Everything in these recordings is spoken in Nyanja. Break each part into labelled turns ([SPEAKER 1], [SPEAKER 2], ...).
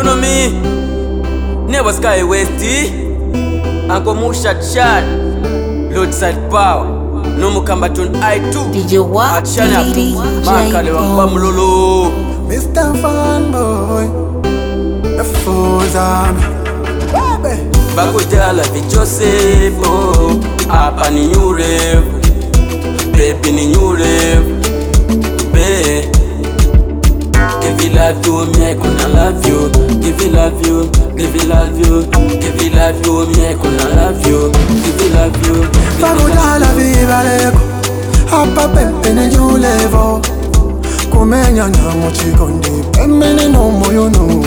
[SPEAKER 1] Follow me, Never Sky West, Uncle Mushat Shad, Lordside Power, Nomukambatun I2,
[SPEAKER 2] DJ What,
[SPEAKER 1] Achanap, Makale Wamululu,
[SPEAKER 3] Mr. Fanboy, the fools on baby.
[SPEAKER 1] Bakujala Joseph, oh, hapa ni new rev, baby ni new rev, baby. Give you love you, me I gonna love you. Give you love you, give you love you, give you love you, me I gonna love you. Give you love you.
[SPEAKER 3] Bakujala viva leko, hapa pepe ni new level. Kumenya nyamu chikondi, pemene no moyo no.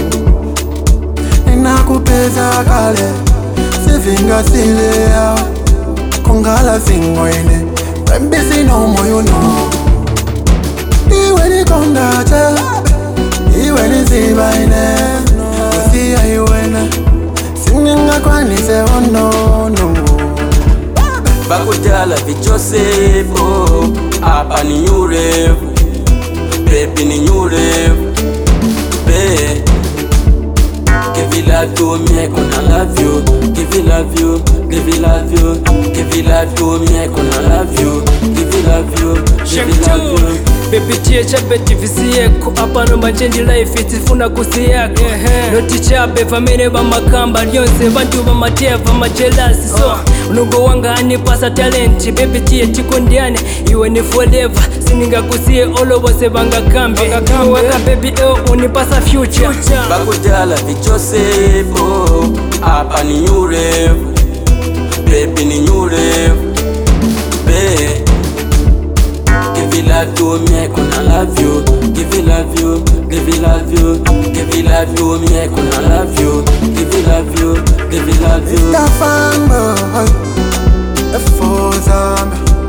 [SPEAKER 3] Ninakupeza kale, sivinga silea. Kongala singoine, pembe sino moyo no. Iwe ni kondache, iwe ni zibaine. Usia iwena, sininga kwani se ono no.
[SPEAKER 1] Bakujala Joseph, oh, hapa ni new rev, baby ni new rev, baby. Give you love you, me I gonna love you. Give you love you, give you love you, give you love you, me I gonna love you. Give you love you, give you love you.
[SPEAKER 4] Baby tia chabe tivisi yeko apa no manchendi life itifuna kusi yako Noti chabe famine ba makamba lyonse bantu ba mateva majelasi so Unugo wanga anipasa talenti baby tia tikondiane iwe ni forever sininga kusie olo bose banga kambe waka baby unipasa future
[SPEAKER 1] Bakujala Joseph, oh, hapa ni new rev, baby ni new rev, baby. Give you love you, me I gonna love you. Give you love you, give you love you, give you love you, me I gonna love you. Give you love you, give you love you.
[SPEAKER 3] Mr. Fanboy, the fools on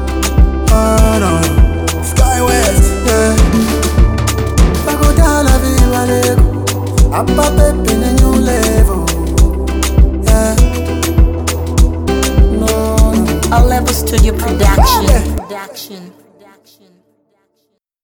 [SPEAKER 3] Sky West, yeah. Bakujala viva leko, hapa pepe ni new level, yeah. No.
[SPEAKER 2] All Level Studio Production.